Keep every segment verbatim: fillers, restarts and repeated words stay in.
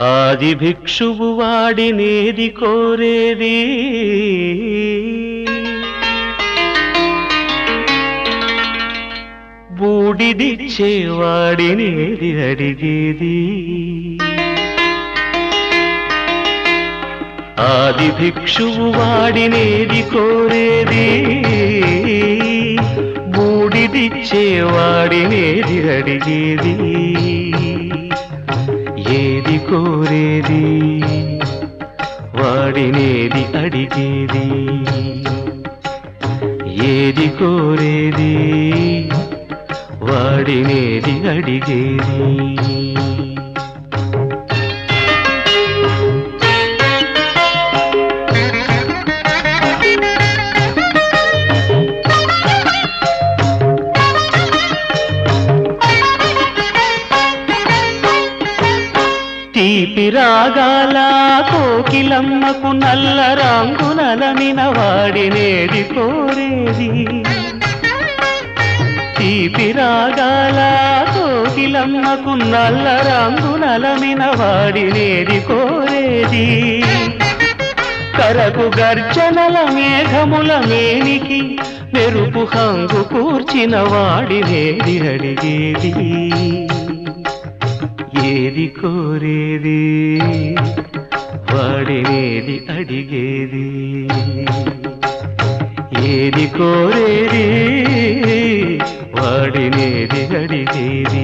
ఆది భిక్షువు వాడినేది కోరేది బూడిదిచ్చేవాడినేది అడిగేది ఆది భిక్షువు వాడినేది కోరేది బూడిదిచ్చేవాడినేది అడిగేది ఏది కోరేది వాడినేది అడిగేది ఏది కోరేది వాడినేది అడిగేది తీపి రాగాల కోకిలమ్మకు నల్ల రంగునలమిన వాడినేది కోరేది తీపి రాగాల కోకిలమ్మకు నల్ల రంగునలమిన వాడినేది కోరేది కరకు గర్జనల మేఘముల మేనికి మెరుపు హంగు కూర్చిన వాడినేది అడిగేది ఏది కోరేది వాడినేది అడిగేది ఏది కోరేది వాడినేది అడిగేది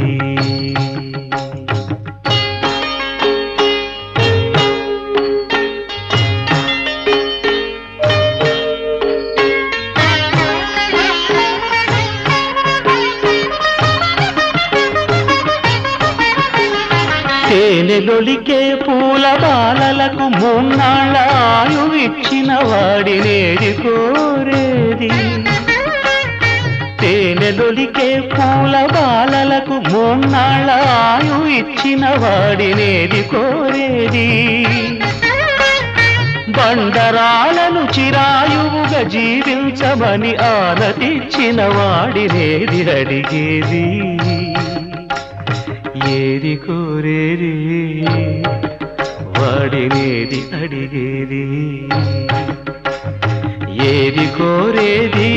తేనెలొలికే పూల బాలలకు మూన్నాళ్ళ ఆయువిచ్చిన వాడినేది కోరేది తేనెలొలికే పూల బాలలకు మూన్నాళ్ళ ఆయువిచ్చిన వాడినేది కోరేది బండరాలను చిరాయువుగా జీవించమని ఆనతిచ్చిన వాడినేది అడిగేది ఏది కోరేది వాడినేది అడిగేది ఏది కోరేది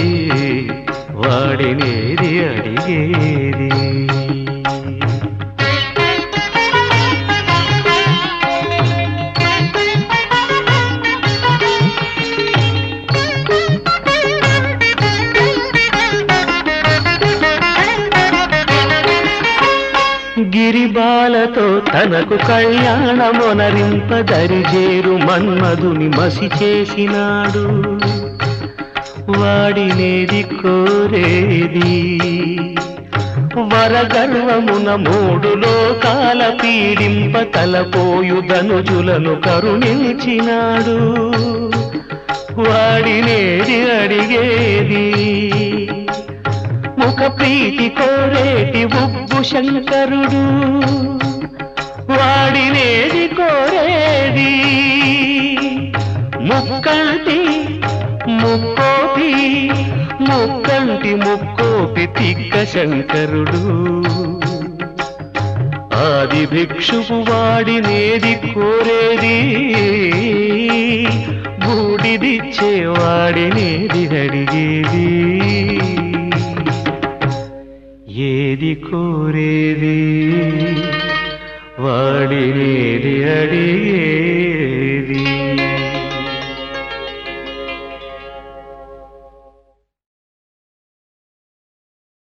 వాడినేది అడిగేది గిరిబాలతో తనకు కళ్యాణమొనరింపదరిజేరు మన్మధుని మసి చేసినాడు వాడినేది కోరేది వరగర్వమున మూడు లోకాల పీడింప తలపోయు ధనుజులను కరుణించినాడు వాడినేది అడిగేది ముఖ ప్రీతి కోరేటి ఉబ్బు శంకరుడు వాడినేది కోరేది ముక్కంటి ముక్కోపి ముక్కంటి ముక్కోపి తిక్క శంకరుడు ఆది భిక్షువు వాడినేది కోరేది బూడిదిచ్చేవాడినేది అడిగేది ఏది కోరేది వాడినేది అడిగే